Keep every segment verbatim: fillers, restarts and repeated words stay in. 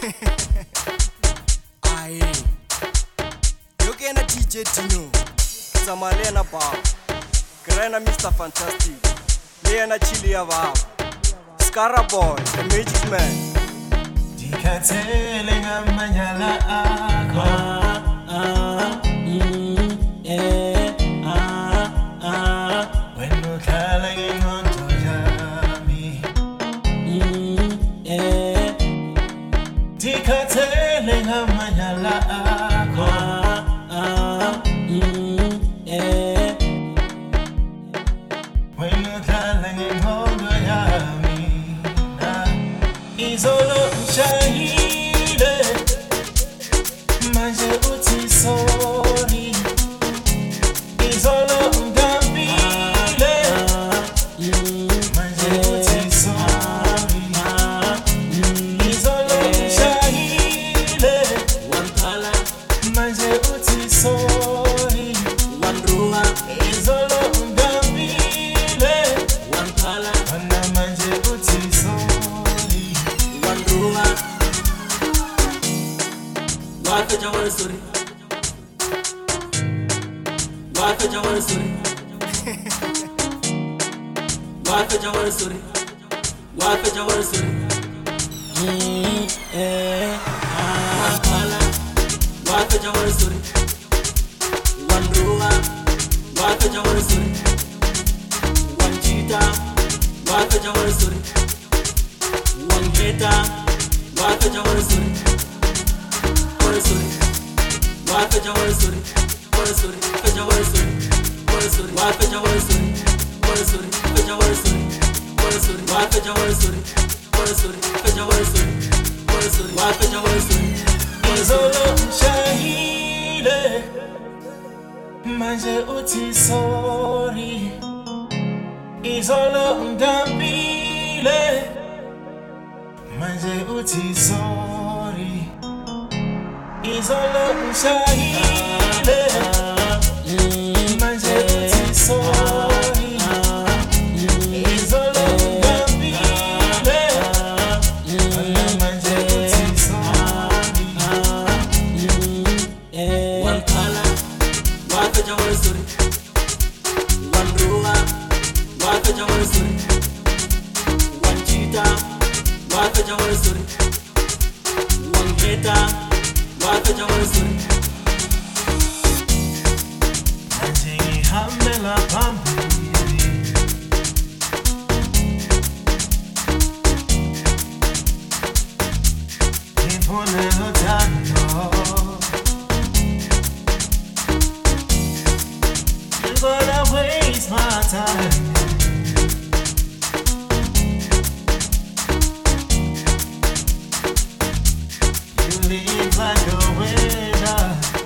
Aye. You can a D J Tino. Samalena Bob. Grana Mister Fantastic. Leana Chilia Bob. Scarra Boy, the Magic Man. Dikateleng amanyala akho. Ah, mm, eh, ah, ah. When you call on to Yami. Mm, eh. Dikateleng amanyala akho. Ah, mm, eh. When you call on to Yami. Izolo mshahide manje uthi sorry. Izolo mdambile manje uthi sorry. Izolo mshahide wampala manje uthi sorry. Wandruwa izolo mdambile wampala wana manje uthi sorry. Waka jawar suri, waka jawar suri, waka jawar suri, waka jawar suri. Eh, ah, wala, waka jawar suri, wandruwa, waka jawar suri, wanjita, waka jawar suri, wangeta, waka jawar suri. Waka jawar suri, waka suri, kajawar suri, waka suri, waka jawar suri, waka suri, kajawar suri, waka suri, waka jawar suri, waka suri, kajawar suri, waka suri, waka jawar suri. Izolo mshahide manje uthi sorry. Izolo mdambile manje uthi sorry. Izolo mshahide manje uthi sorry. Izolo mdambile manje uthi sorry. Wampala waka jawar suri, wandruwa waka jawar suri, wanjita waka jawar suri, wangeta waka jawar suri. Manje hamela pampi. Impone lotando. You're gonna waste my time. You leave like a winner.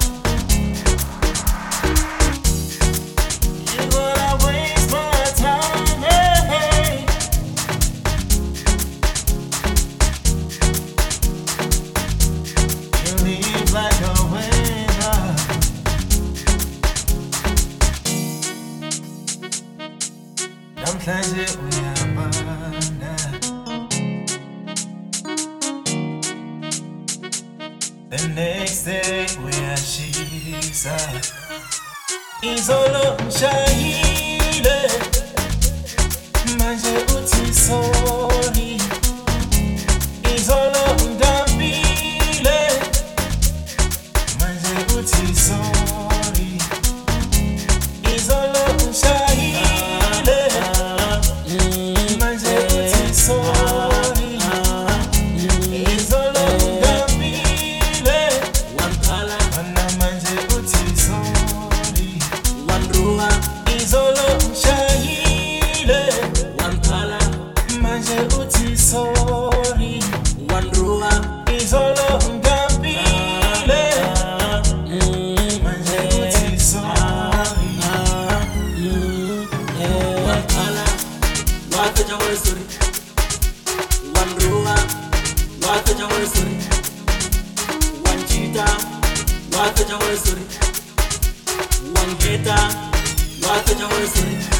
You're gonna waste my time, hey. You leave like a winner. Namhlanje uyabanda. The next day where she's at. Izolo mshahide manje uthi sorry. Izolo mdambile manje uthi sorry. Izolo mshahide manje uthi sorry. Izolo mdambile wampala wana manje uthi sorry. Wandruwa izolo mshahide wampala manje uthi sorry. Wandruwa izolo mdambile manje uthi sorry. Wampala waka jawar suri, wandruwa waka jawar suri, wanjita waka jawar suri, wangeta waka jawar suri.